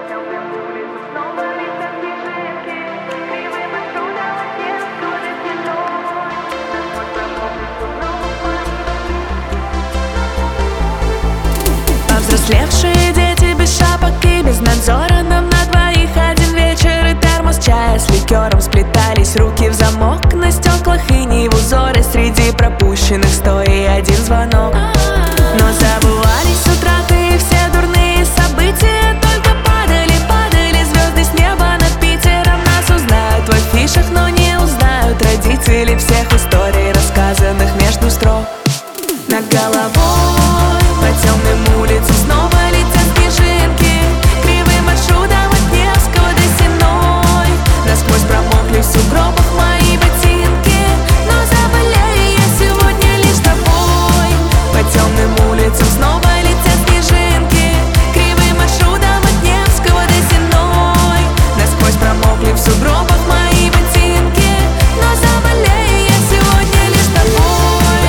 Повзрослевшие дети без шапок и без надзора. Нам на двоих один вечер и термос чая с ликером. Сплетались руки в замок, на стеклах и не в узоры. Среди пропущенных 101 звонок. Но забывались утраты и все дурные события. Только падали звезды с неба над Питером. Нас узнают в афишах, но не узнают родители всех историй, рассказанных между строк. Над головой по темным улицам снова летят снежинки. Кривым маршрутом от Невского до Сенной. Насквозь промокли в сугробах мои ботинки. Но заболею я сегодня лишь тобой. По темным улицам снова летят снежинки. Кривым маршрутом от Невского до Сенной. Насквозь промокли в сугробах мои ботинки. Но заболею я сегодня лишь тобой.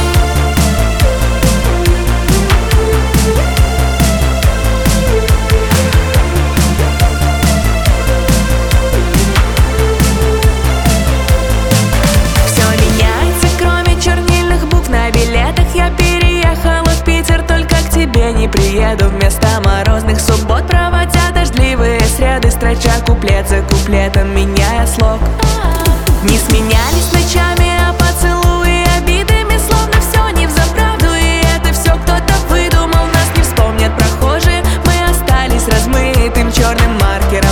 Не приеду вместо морозных суббот, проводя дождливые среды, строча куплет за куплетом, меняя слог. Не сменялись ночами, а поцелуи обидами, словно все не взаправду, и это все кто-то выдумал. Нас не вспомнят прохожие, мы остались размытым черным маркером